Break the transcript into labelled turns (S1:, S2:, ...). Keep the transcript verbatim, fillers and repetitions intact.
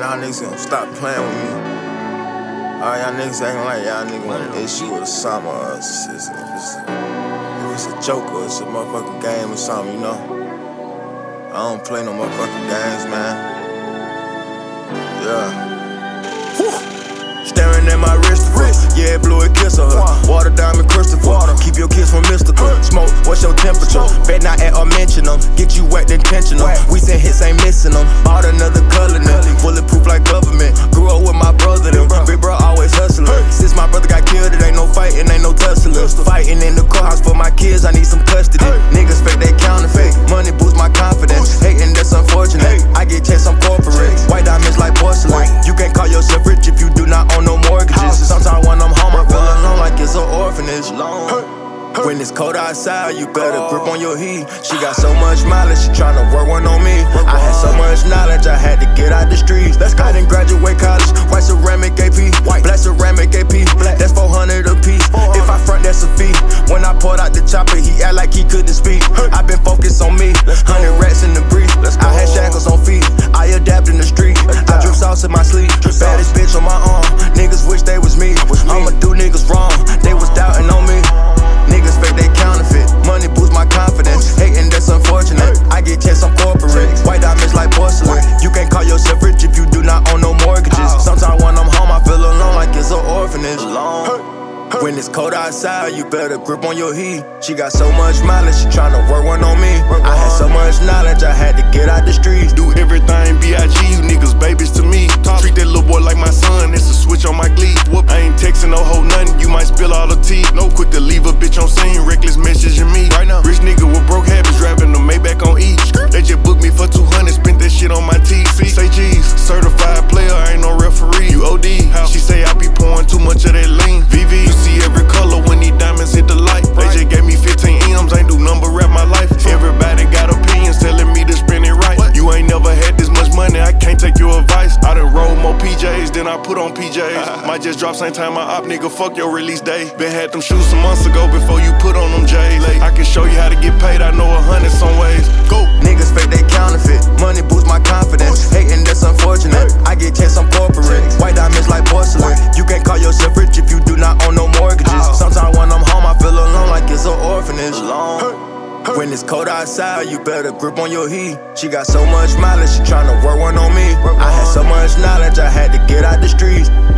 S1: y'all niggas gonna stop playing with me. All y'all niggas acting like y'all niggas want an issue with a summer or it's, it's, if, it's a, if it's a joke or it's a motherfucking game or something, you know? I don't play no motherfucking games, man. Yeah. Staring at my wrist, yeah, blew a kiss on her. Water, diamond, Christopher. Keep your kids from mystical. Smoke, what's your temperature? Bet not at or mention them. Get you whacked intentional. We send hits, ain't missing them. Bought another color now. Bulletproof like government. Grew up with my brother, them. Big bro always hustling. Since my brother got killed, it ain't no fighting, ain't no tussling. Fighting in the courthouse for my kids, I need some custody. Niggas fake, they counterfeit. Money boosts my confidence. Hating, that's unfortunate. I get checks, I'm corporate. White diamonds like porcelain. You can't call yourself rich if you do not own no mortgages. Sometimes when I'm home, I feel alone like it's an orphanage. When it's cold outside, you better grip on your heat. She got so much mileage, she tryna work one on me. I had so much knowledge, I had to get out the streets. I didn't graduate college, white ceramic A P, black ceramic A P, that's four hundred a piece. If I front, that's a fee. When I pulled out the chopper, he act like he couldn't speak. I been focused on me, hundred rats in the brief. I had shackles on feet, I adapt in the street. I drip sauce in my sleep, baddest bitch on my arm. Niggas wish they was me, I'ma do niggas wrong. They was doubting on me. Niggas fake, they counterfeit. Money boosts my confidence. Hating, that's unfortunate. I get checks, I'm corporate. White diamonds like porcelain. You can't call yourself rich if you do not own no mortgages. Sometimes when I'm home, I feel alone like it's an orphanage. When it's cold outside, you better grip on your heat. She got so much mileage, she tryna work one on me. I had so much knowledge, I had to get out the streets.
S2: Do everything B I G, you niggas babies to me. Treat that little boy like my son, it's a switch on my glee. Whoop, I ain't texting no hoe nothing, you might spill all the tea. No quick to leave a bitch on scene, reckless messaging me. Right now, rich nigga with broke habits, driving the Maybach on E. They just booked me for two hundred, spent that shit on my teeth. Say G's, certified player, I ain't no referee. You O D, she say I be pouring too much of that lean. V V, you see every color when these diamonds hit the light. They just gave me fifteen M's, ain't do number rap my life. Everybody got opinions telling me to spend it right. You ain't never had this much money, I can't take your advice. I done roll more P Js than I put on P Js. Might just drop same time my op, nigga, fuck your release day. Been had them shoes some months ago before you put on them J's. I can show you how to get paid, I know a hundred some ways. Go!
S1: Niggas fake, they counterfeit. Money boosts my confidence. Hating, that's unfortunate. I get checks, I'm corporate. White diamonds like porcelain. You can't call yourself rich if you do not own no mortgages. Sometimes when I'm home, I feel alone like it's an orphanage. When it's cold outside, you better grip on your heat. She got so much mileage, she tryna work one on me. I had so much knowledge, I had to get out the streets.